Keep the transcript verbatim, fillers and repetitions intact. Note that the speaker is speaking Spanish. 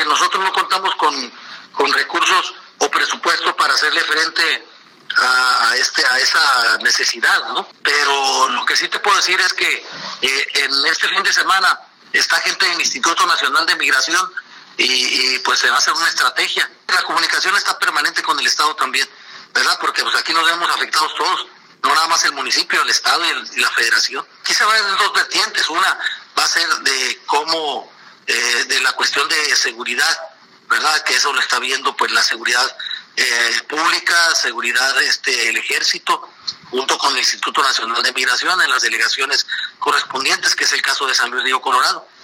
nosotros no contamos con, con recursos o presupuesto para hacerle frente a, a, este, a esa necesidad, ¿no? Pero lo que sí te puedo decir es que eh, en este fin de semana está gente del Instituto Nacional de Migración y, y pues se va a hacer una estrategia. La comunicación está permanente con el Estado también, ¿verdad? Porque pues aquí nos vemos afectados todos, no nada más el municipio, el Estado y, el, y la Federación. Aquí se va a ver en dos vertientes. Una va a ser de cómo, eh, de la cuestión de seguridad, ¿verdad? Que eso lo está viendo pues la seguridad eh, pública, seguridad, este, el ejército, junto con el Instituto Nacional de Migración en las delegaciones correspondientes, que es el caso de San Luis Río Colorado.